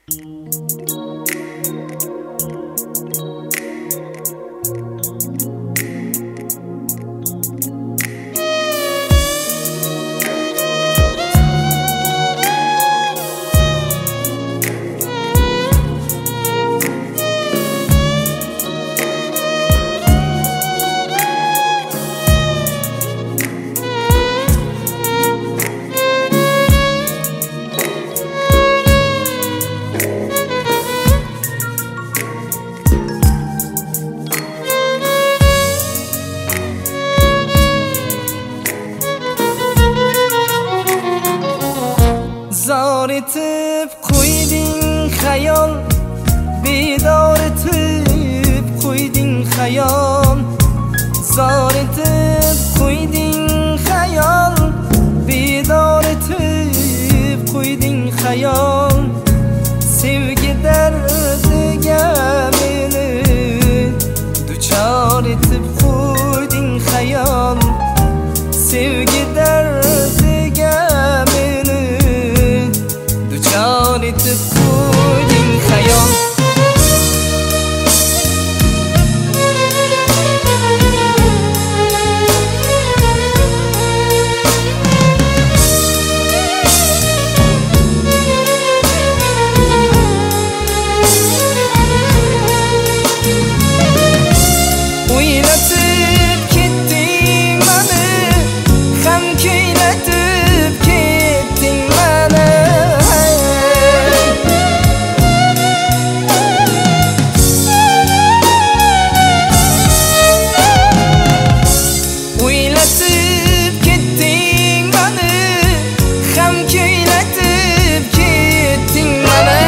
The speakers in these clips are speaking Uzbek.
Zor etib qo'yding xayol, bedor etib qo'yding xayol. Zor etib qo'yding xayol, bedor etib qo'yding xayol. Sevgi dardiga meni duchor etib qo'yding xayol. Sevgi dardiga meni duchor etib qo'yding xayol. O'ylatib ketding mani, ham kuylatib ketding mani. O'ylatib ketding mani, ham kuylatib ketding mani.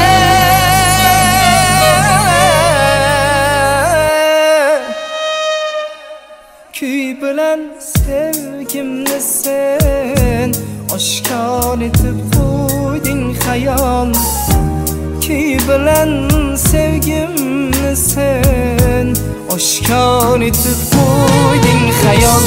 Kuy bilan sevgimni sen oshkor etib qo'yding xayol. Kuy bilan sevgimni sen oshkor etib qo'yding xayol.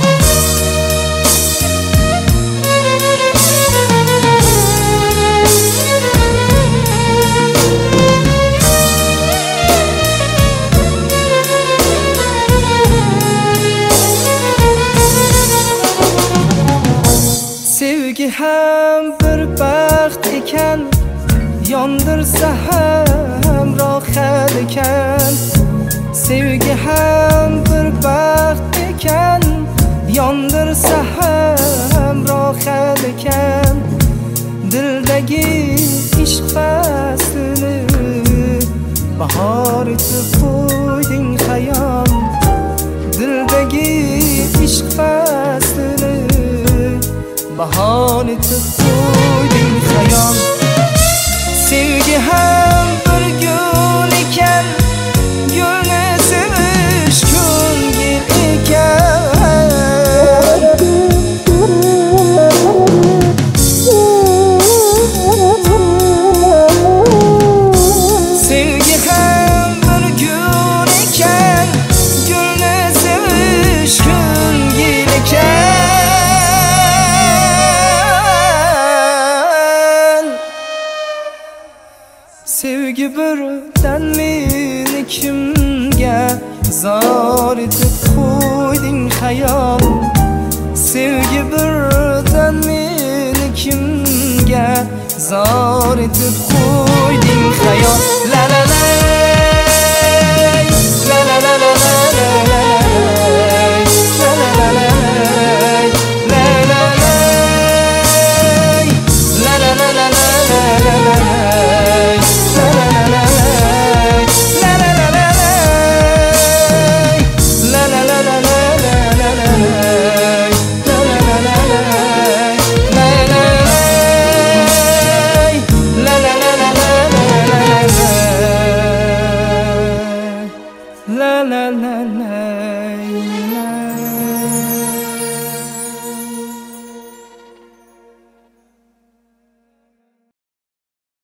Sevgi ham bir baxt ekan, yondirsa ham rohat ekan. Sevgi ham bir baxt ekan, yondirsa ham rohat ekan. Dildagi ishq faslini bahor etib qo'yding xayol. Dildagi ishq faslini bahor etib qo'yding xayol. Sevgi ham bir gul ekan, gulni sevish ko'ngil ekan. Sevgi ham bir gul ekan, gulni sevish ko'ngil ekan. Sevgi birdan meni kimga zor etib qo'yding xayol. Sevgi birdan meni kimga zor etib qo'yding xayol. La la la la la la la la la. La la la